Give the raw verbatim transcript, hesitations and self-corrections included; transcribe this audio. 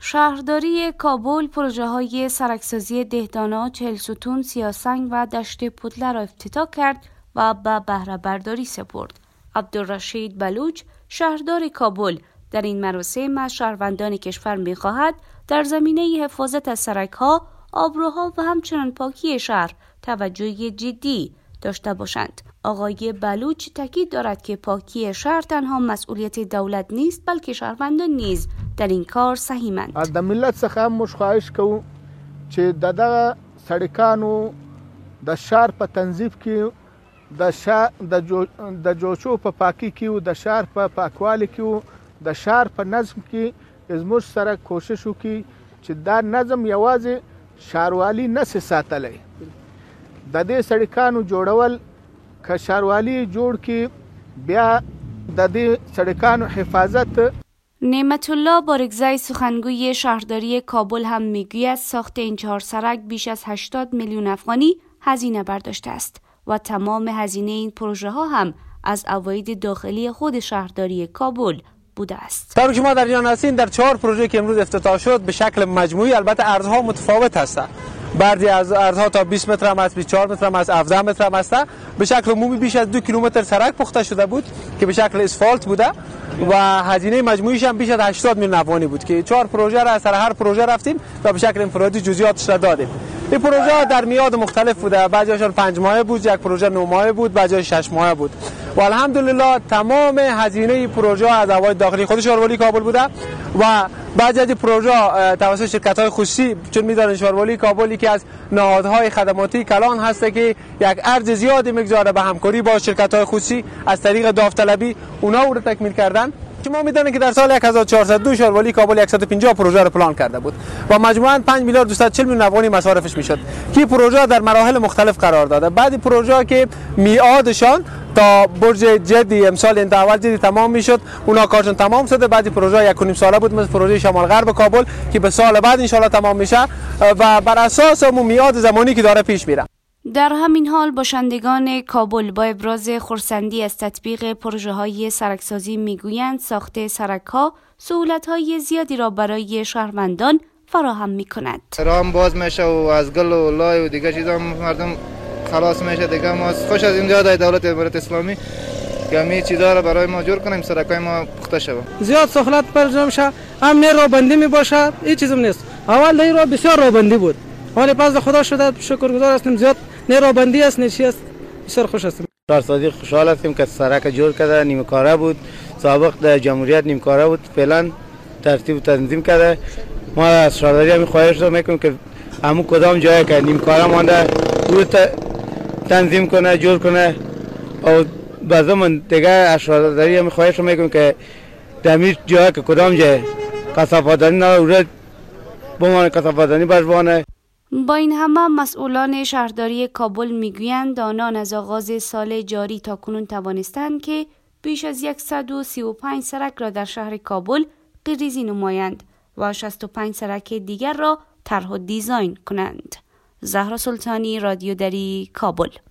شهرداری کابل پروژه های سرکسازی دهدانا، چهل ستون، سیاسنگ و دشت پودله را افتتاح کرد و به بهره برداری سپرد. عبدالرشید بلوچ، شهردار کابل، در این مراسم از شهروندان کشور می‌خواهد در زمینه حفاظت از سرک‌ها، آبروها و همچنین پاکی شهر توجه جدی داشته باشند. آقای بلوچ تاکید دارد که پاکی شهر تنها مسئولیت دولت نیست، بلکه شهروندان نیز در این کار سهیمند. از د ملت څخه موږ خواهش کوو چې د دغه سړکانو د شهر په تنظیف کې، د شهر د جوچو په پاکي کې او د شهر په پاکوالي کې او د شهر په نظم کې زموږ سره کوشش وکړي چې دا نظم یوازې ښاروالي نشي ساتلی. د دې سړکانو جوړول که ښاروالي جوړ کړي، بیا د دې سړکانو حفاظت. نعمت الله بارگزای سخنگوی شهرداری کابل هم میگوید ساخت این چهار سرک بیش از هشتاد میلیون افغانی هزینه برداشته است و تمام هزینه این پروژه ها هم از عواید داخلی خود شهرداری کابل بوده است. طور که ما در جریان هستیم، در چهار پروژه که امروز افتتاح شد به شکل مجموعی، البته ارزها متفاوت هستند. بعضی از ارزها تا بیست متر هم است، بیست و چهار متر هم است، هفده متر هم است. به شکل عمومی بیش از دو کیلومتر سرک پخته شده بود که به شکل اسفالت بوده و هزینه مجموعیش هم بیش از هشتاد میلیون افغانی بود که چهار پروژه را سر هر پروژه رفتیم و به شکل انفرادی جزئیاتش را دادیم. این پروژه ها در میاد مختلف بوده، بعضیشون پنج ماهه بود، یک پروژه نه ماهه بود، بعضی شش ماهه بود و الحمدلله تمام هزینه پروژه از عواید داخلی خود شهروندی کابل بوده و بعضی از پروژه توسط شرکت‌های خصوصی، چون می‌دانید شهروندی کابل که از نهادهای خدماتی کلان هست که یک ارز زیادی می‌گذاره به همکاری با شرکت‌های خصوصی از طریق داوطلبی اونا او را تکمیل کردن. شما می‌دانید که در سال هزار و چهارصد و دو شهروندی کابل صد و پنجاه پروژه را پلان کرده بود و مجموعاً پنج میلیارد و دویست و چهل میلیون افغانی مصارفش میشد که پروژه در مراحل مختلف قرار داده. بعضی پروژه که میعادشان تا برج جدی امسال انتها اول جدی تمام میشد، اونا کارشون تمام شده. بعضی پروژه یک و نیم ساله بود، مثل پروژه شمال غرب کابل که به سال بعد ان شاءالله تمام میشه و بر اساس اون میعاد زمانی که داره پیش میره. در همین حال باشندگان کابل با ابراز خرسندی از تطبیق پروژه های سرکسازی میگویند ساخت سرک ها سهولت های زیادی را برای شهروندان فراهم میکند. راه باز میشه و از گل و لای و دیگه چیزا مردم خلاص میشه. دیگه ما خوش از اینجا دای دولت امارات اسلامی که همین چیزا را برای ما جور کنیم، سرکای ما پخته شه. زیاد سهولت برجام شه، امن راه بندی می باشه، هیچ چیزم نیست. اول این راه بسیار راه بندی بود، ولی پس خدا شده شکرگزار هستیم زیاد نه راه بندی است نه چی است. بسیار خوش هستیم. شهرسازی خوشحال هستیم که سرک جور کرده، نیمه کاره بود، سابق در جمهوریت نیمه کاره بود، فعلا ترتیب تنظیم کرده. ما از شهرداری همین خواهش رو میکنیم که همون کدام جایی که نیمه کاره مانده او تنظیم کنه، جور کنه و بعضمون دیگه از شهرداری همین خواهش رو میکنیم که در همین جایی که کدام جای کثافات‌دانی نداره بمانه، کثافت‌دانی باش بمانه. با این همه مسئولان شهرداری کابل میگویند آنان از آغاز سال جاری تا کنون توانستند که بیش از صد و سی و پنج سرک را در شهر کابل غیرریزی نمایند و شصت و پنج سرک دیگر را طرح و دیزاین کنند. زهرا سلطانی، رادیو دری، کابل.